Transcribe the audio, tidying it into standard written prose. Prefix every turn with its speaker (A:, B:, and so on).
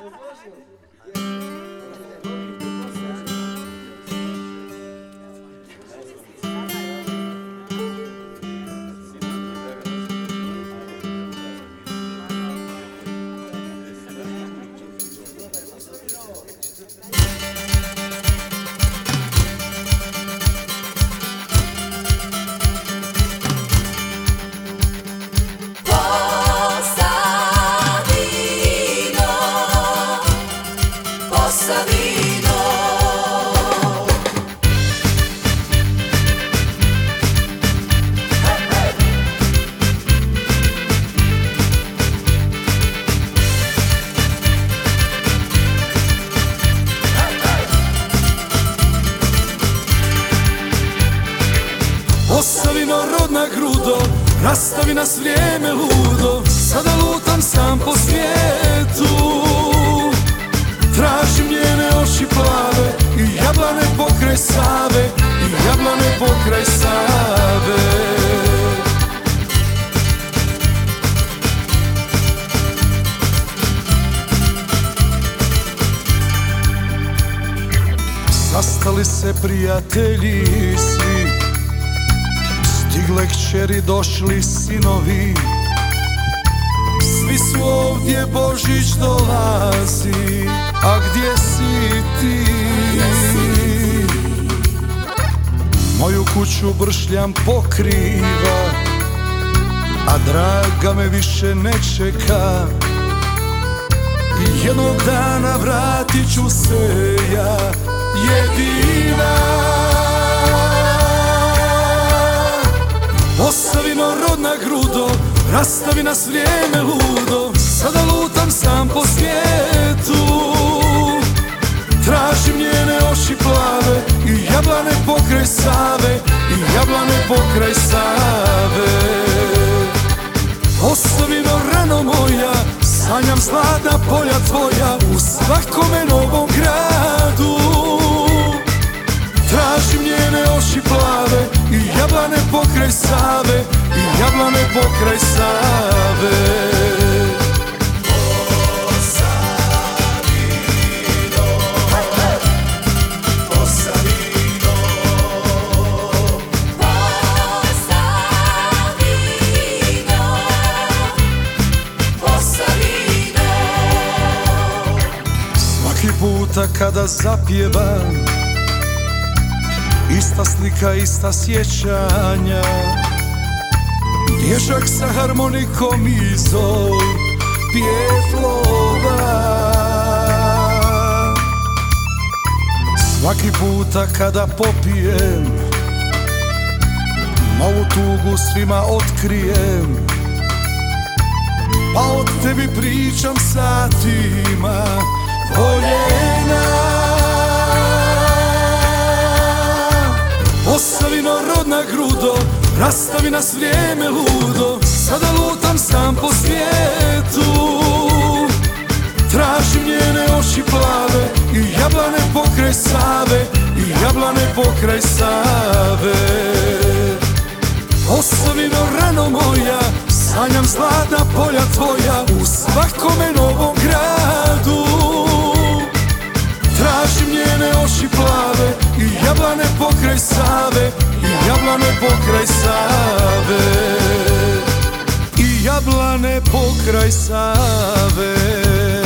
A: Posavino, rodna grudo, rastavi nas vrijeme ludo. Sada lutam sam po svijetu, tražim njene oči plave i jablane pokraj Save, i jablane pokraj Save. Sastali se prijatelji svi, stigle kćeri, došli sinovi, svi su ovdje, Božić dolazi, a gdje si ti? Moju kuću bršljam pokriva, a draga me više ne čeka. Jednog dana vratit ću se ja, jedina. Posavino, rodna grudo, rastavi nas vrijeme ludo. Sada lutam sam po svijetu, tražim njene oči plave i jablane pokraj Save, i jablane pokraj Save. Posavino, rano moja, sanjam zlatna polja tvoja u svakome novom gradu. Tražim njene oči plave i jablane pokraj Save, i jablane pokraj Save. Svaki puta kada zapjevam, ista slika, ista sjećanja, dječak sa harmonikom i zol pjetlova. Svaki puta kada popijem, novu tugu svima otkrijem, pa od tebi pričam satima, voljena. Posavino, rodna grudo, rastavi nas vrijeme ludo. Sada lutam sam po svijetu, tražim njene oči plave i jablane pokraj Save, i jablane pokraj Save. Posavino, rano moja, sanjam zlatna polja tvoja u svakome novom gradu. Tražim njene oči plave i jablane pokraj Save, i jablane pokraj Save, i jablane pokraj Save.